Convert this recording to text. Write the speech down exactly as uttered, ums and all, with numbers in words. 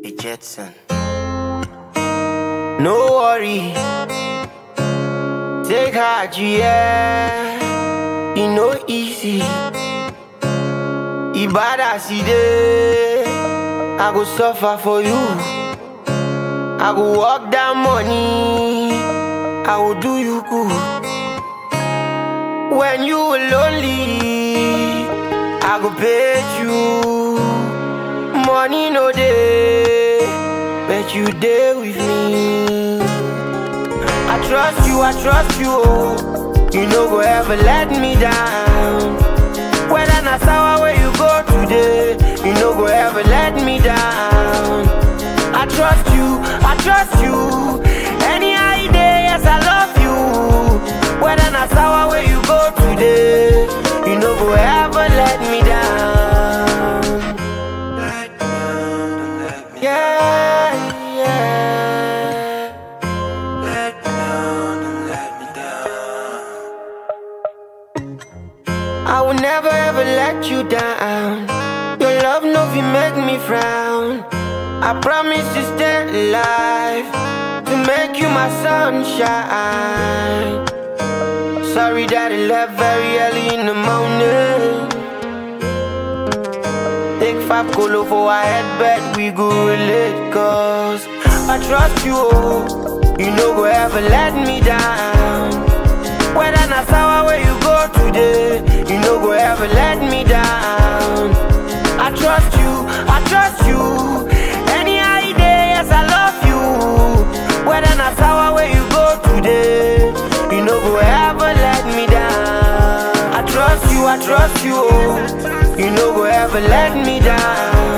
The Jetson. No worry, take heart, yeah. It no easy. Ibada si day, I go suffer for you. I go walk that money, I will do you good. When you were lonely, I go pay you. Money no day, but you there with me. I trust you, I trust you, oh. You no go ever let me down. Whether na sour where you go today, you no go ever let me down. I trust you, I trust you. Any idea, yes I love you. Whether na sour where you go today, you no go ever let me down. Yeah, yeah. Let me down, don't let me down. I will never ever let you down. Your love no fi make me frown. I promise to stay alive, to make you my sunshine. Sorry that I left very early in the morning. Take five colo for our head bed, we go relate. Cause I trust you, oh. You no go ever let me down. Whether na sour where you go today, you no go ever let me down. I trust you, I trust you. Any idea, yes I love you. Whether na sour where you go today, you no go ever let me down. I trust you, I trust you, oh. You no go ever let me down.